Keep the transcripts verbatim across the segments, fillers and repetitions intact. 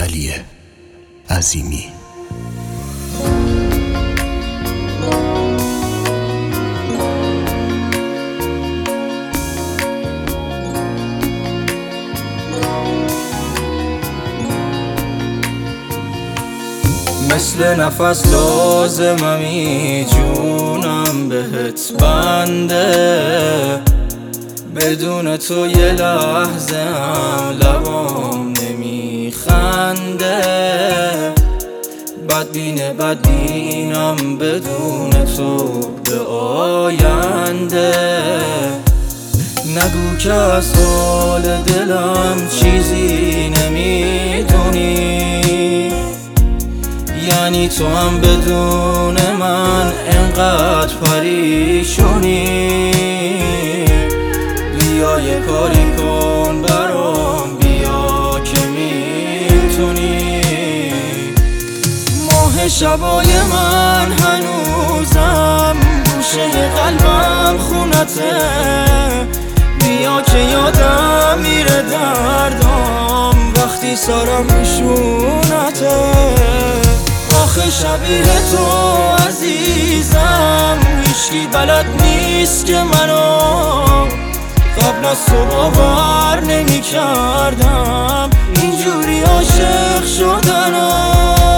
علی عظیمی. مثل نفس لازممی جونم بهت بنده، بدون تو یه لحظه هم لبام نمیخنده. بدبینه بدبینم بدون تو به آینده. نگو که از حال دلم چیزی نمیدونی، یعنی تو هم بدون من انقدر پریشونی. بیا یه کاری کن برام، بیا که میتونی. ماه شبای من هنوزم گوشه قلبم خونته. بیا که یادم میره دردام وقتی سرم نشونته. آخه شبیه تو عزیزم هیچکی بلد نیست که منو قبل از تو باور نمی کردم اینجوری عاشق شدنم.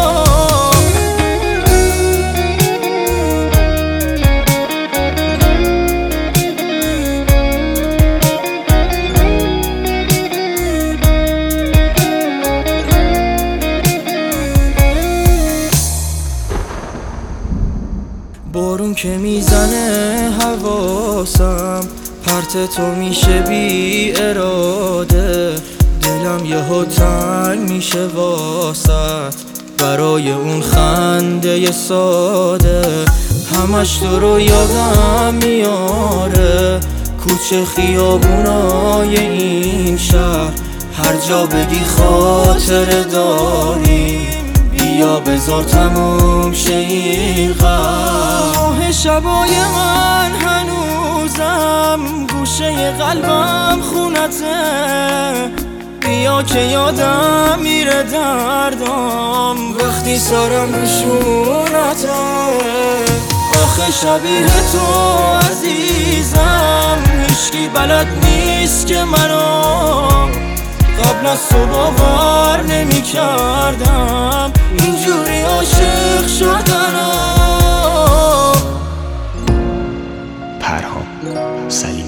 بارون که میزنه حواسم پرت تو میشه بی اراده. دلم یهو تنگ میشه واسط برای اون خنده ساده. همش تو رو یادم میاره، کوچه خیابونای این شهر. هر جا بگی خاطر داری، بیا بذار تموم شه این غم. شبای من هنوزم گوشه قلبم خونته. بیا که یادم میره دردام وقتی سرم نشونته. آخه شبیه تو عزیزم هیچکی بلد نیست که منو قبل از تو باور نمی کردم اینجوری عاشق شدنم. پرهام سلیمی.